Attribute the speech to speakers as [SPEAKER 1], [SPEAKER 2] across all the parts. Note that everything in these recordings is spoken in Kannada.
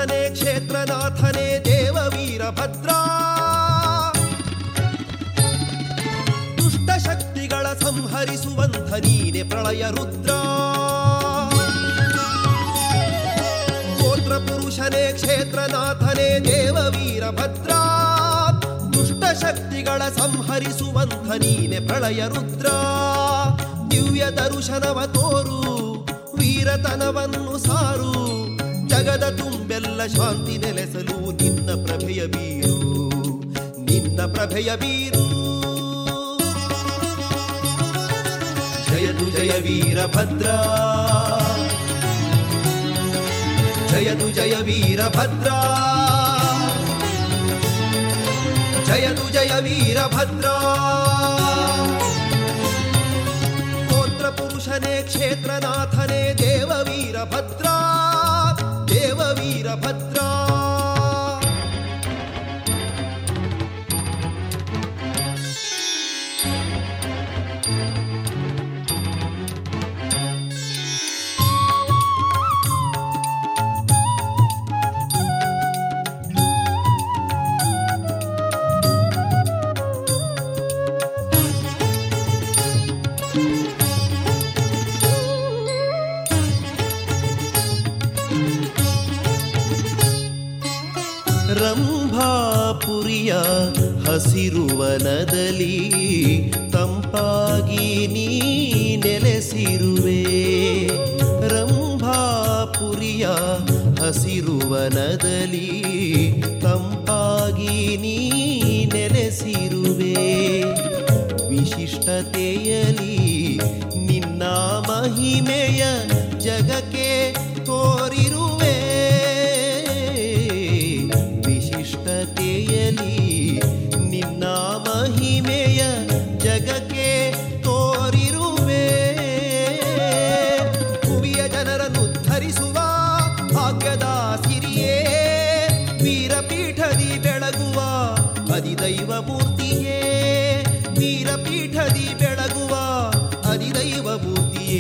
[SPEAKER 1] ಪುರುಷನೇ ಕ್ಷೇತ್ರನಾಥನೇ ದೇವ ವೀರಭದ್ರ. ದುಷ್ಟ ಶಕ್ತಿಗಳ ಸಂಹರಿಸುವಂಥ ನೀನೆ ಪ್ರಳಯ ರುದ್ರ. ಗೋತ್ರ ಪುರುಷನೇ ಕ್ಷೇತ್ರನಾಥನೇ ದೇವ ವೀರಭದ್ರ. ದುಷ್ಟ ಶಕ್ತಿಗಳ ಸಂಹರಿಸುವಂಥ ನೀನೆ ಪ್ರಳಯ ರುದ್ರ. ದಿವ್ಯ ದರುಶನವ ತೋರು, ವೀರತನವನ್ನು ಸಾರು, ಜಗದ ತುಂಬೆಲ್ಲ ಶಾಂತಿ ನೆಲೆಸಲು ನಿನ್ನ ಪ್ರಭೆಯ ಬೀರು, ನಿನ್ನ ಪ್ರಭೆಯ ಬೀರು. ಜಯತು ಜಯ ವೀರಭದ್ರ, ಜಯತು ಜಯ ವೀರಭದ್ರ, ಜಯತು ಜಯ ವೀರಭದ್ರ. ಗೋತ್ರ ಪುರುಷನೇ ಕ್ಷೇತ್ರನಾಥನೇ ದೇವ ವೀರಭದ್ರ, ದೇವ ವೀರಭದ್ರ. ರಂಭಾಪುರಿಯ ಹಸಿರುವನದಲ್ಲಿ ತಂಪಾಗಿ ನೀ ನೆಲೆಸಿರುವೆ. ರಂಭಾಪುರಿಯ ಹಸಿರುವನದಲ್ಲಿ ತಂಪಾಗಿ ನೀ ನೆಲೆಸಿರುವೆ. ವಿಶಿಷ್ಟತೆಯಲಿ ನಿನ್ನ ಮಹಿಮೆಯ ಜಗಕ್ಕೆ ತೋರಿರುವೆ. ವಿಶಿಷ್ಟತೆಯಲಿ ನಿನ್ನ ಮಹಿಮೆಯ ಜಗಕ್ಕೆ ತೋರಿರುವೆ. ಭುವಿಯ ಜನರನ್ನು ಧರಿಸುವ ಭಾಗ್ಯದ ಸಿರಿಯೇ, ವೀರಪೀಠದಿ ಬೆಳಗುವ ಅಧಿದೈವ ಮೂರ್ತಿಯೇ, ವೀರಪೀಠದಿ ಬೆಳಗುವ ಅಧಿದೈವ ಮೂರ್ತಿಯೇ.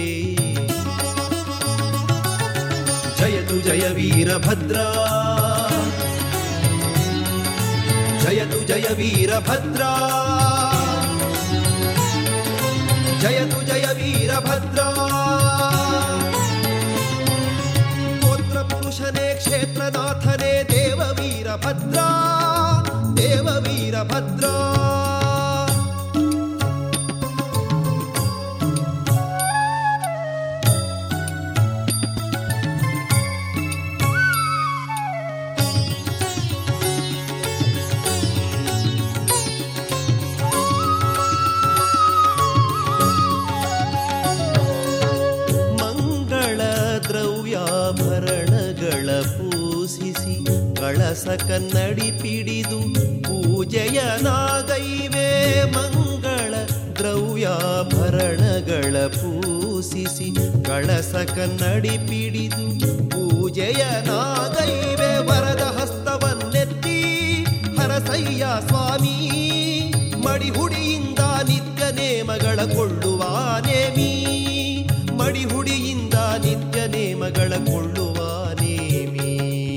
[SPEAKER 1] ಜಯತು ಜಯ ವೀರಭದ್ರ, ಜಯತು ಜಯ ವೀರಭದ್ರ, ಜಯತು ಜಯ ವೀರಭದ್ರ. ಗೋತ್ರ ಪುರುಷನೇ ಕ್ಷೇತ್ರನಾಥನೇ ದೇವ ವೀರಭದ್ರ, ದೇವ ವೀರಭದ್ರ. ದ್ರವ್ಯಾಭರಣಗಳ ಪೂಸಿಸಿ ಕಳಸ ಕನ್ನಡಿ ಪಿಡಿದು ಪೂಜೆಯ ನಾಗೈವೆ. ಮಂಗಳ ದ್ರವ್ಯಾಭರಣಗಳ ಪೂಸಿಸಿ ಕಳಸ ಕನ್ನಡಿ ಪಿಡಿದು ಪೂಜೆಯ ನಾಗೈವೆ. ವರದ ಹಸ್ತವನ್ನೆತ್ತಿ ಹರಸಯ್ಯ ಸ್ವಾಮಿ, ಮಡಿಹುಡಿಯಿಂದ ನಿತ್ಯ ನೇಮಗಳ ಕೊಳ್ಳುವ ನೇಮಿ, ಮಡಿಹುಡಿಯಿಂದ ನಿತ್ಯ ನೇಮಗಳ ಕೊಳ್ಳುವ ನೇಮಿ.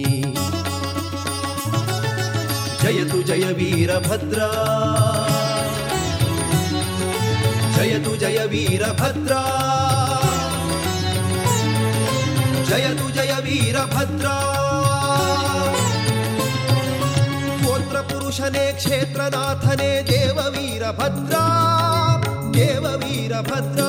[SPEAKER 1] ಜಯತು ಜಯ ವೀರಭದ್ರ, ಜಯತು ಜಯ ವೀರಭದ್ರ, ಜಯತು ಜಯ ವೀರಭದ್ರ. ಗೋತ್ರ ಪುರುಷನೇ ಕ್ಷೇತ್ರನಾಥನೇ ದೇವ ವೀರಭದ್ರ, ದೇವ ವೀರಭದ್ರ.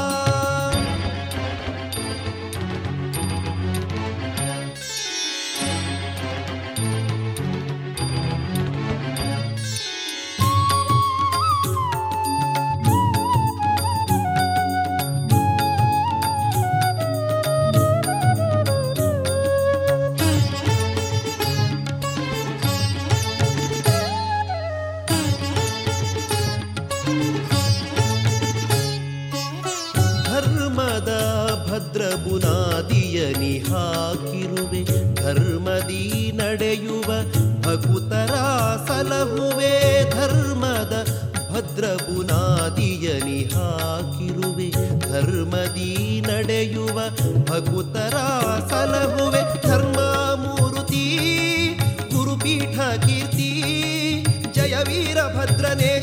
[SPEAKER 1] ಭದ್ರ ಬುನಾದಿಯನಿ ಹಾಕಿರುವೆ. ಧರ್ಮದಿ ನಡೆಯುವ ಭಕುತರ ಸಲಹುವೆ. ಧರ್ಮದ ಭದ್ರ ಬುನಾದಿಯನಿ ಹಾಕಿರುವೆ. ಧರ್ಮದಿ ನಡೆಯುವ ಭಕುತರ ಸಲಹುವೆ. ಧರ್ಮ ಮೂರು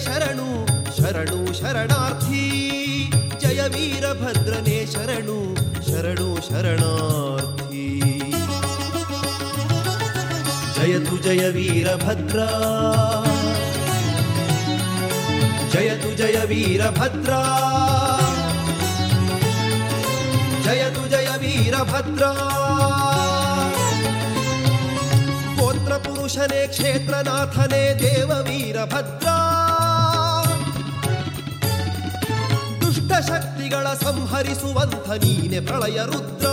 [SPEAKER 1] ಶರಣು ಶರಣು ಶರಣಾರ್ಥಿ ಜಯ ವೀರಭದ್ರನೇ ಶರಣು ಶರಣು ಶರಣಾರ್ಥಿ ಜಯತು ಜಯ ವೀರಭದ್ರ ಜಯತು ಜಯ ವೀರಭದ್ರ ಜಯತು ಜಯ ವೀರಭದ್ರ ಗೋತ್ರ ಪುರುಷನೇ ಕ್ಷೇತ್ರನಾಥನೇ ದೇವ ವೀರಭದ್ರ ದುಷ್ಟ ಶಕ್ತಿಗಳ ಸಂಹರಿಸುವಂಥ ನೀನೆ ಪ್ರಳಯ ರುದ್ರ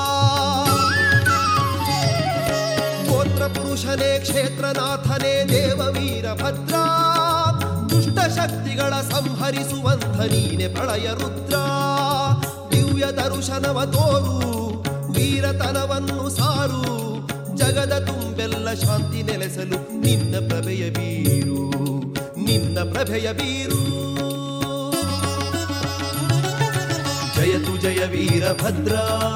[SPEAKER 1] ಗೋತ್ರ ಪುರುಷನೇ ಕ್ಷೇತ್ರನಾಥನೇ ದೇವ ವೀರಭದ್ರ ದುಷ್ಟ ಶಕ್ತಿಗಳ ಸಂಹರಿಸುವಂಥ ನೀನೆ ಪ್ರಳಯ ರುದ್ರ ದಿವ್ಯ ದರ್ಶನವ ತೋರು ವೀರತನವನ್ನು ಸಾರು ಜಗದ ತುಂಬೆಲ್ಲ ಶಾಂತಿ ನೆಲೆಸಲು ನಿನ್ನ ಪ್ರಭೆಯ ಬೀರು ನಿನ್ನ ಪ್ರಭೆಯ ಬೀರು ಜಯತು ಜಯ ವೀರಭದ್ರ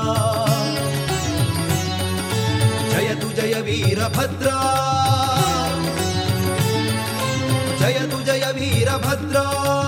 [SPEAKER 1] ಜಯತು ಜಯ ವೀರಭದ್ರ ಜಯತು ಜಯ ವೀರಭದ್ರ